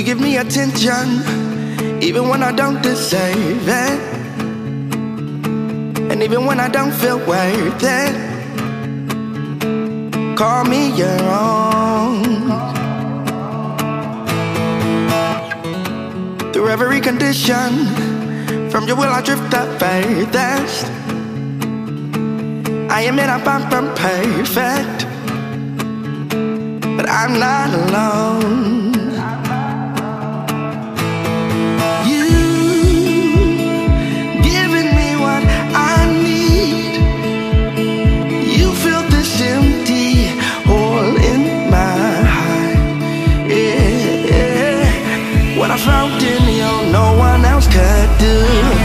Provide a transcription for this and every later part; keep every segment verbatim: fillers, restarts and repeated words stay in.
give me attention, even when I don't deserve it, and even when I don't feel worth it. Call me your own. Through every condition, from your will I drift the furthest. I admit I'm far from perfect, but I'm not alone. What I found in you, no one else could do.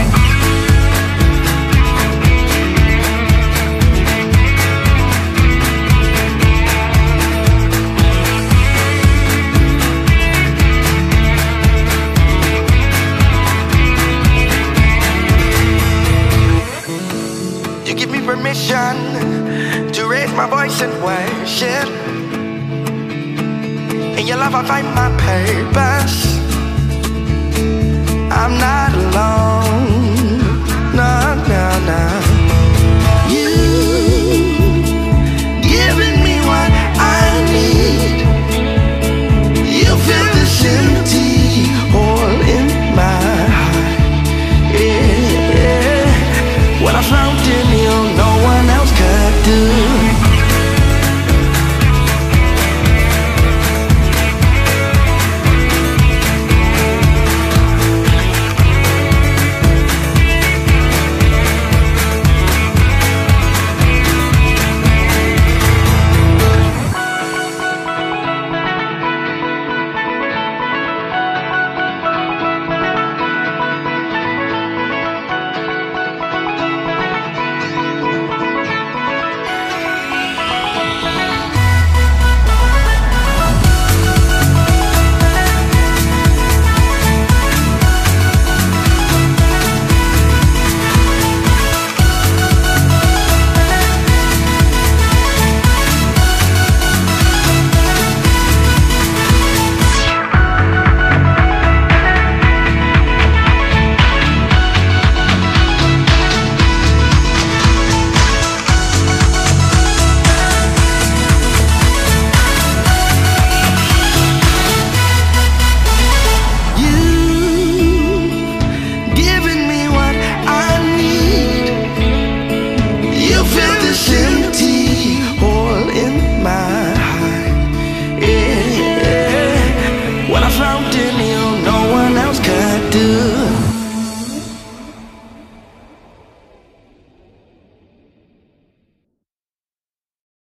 You give me permission to raise my voice and worship. In your love I find my purpose. I'm not alone.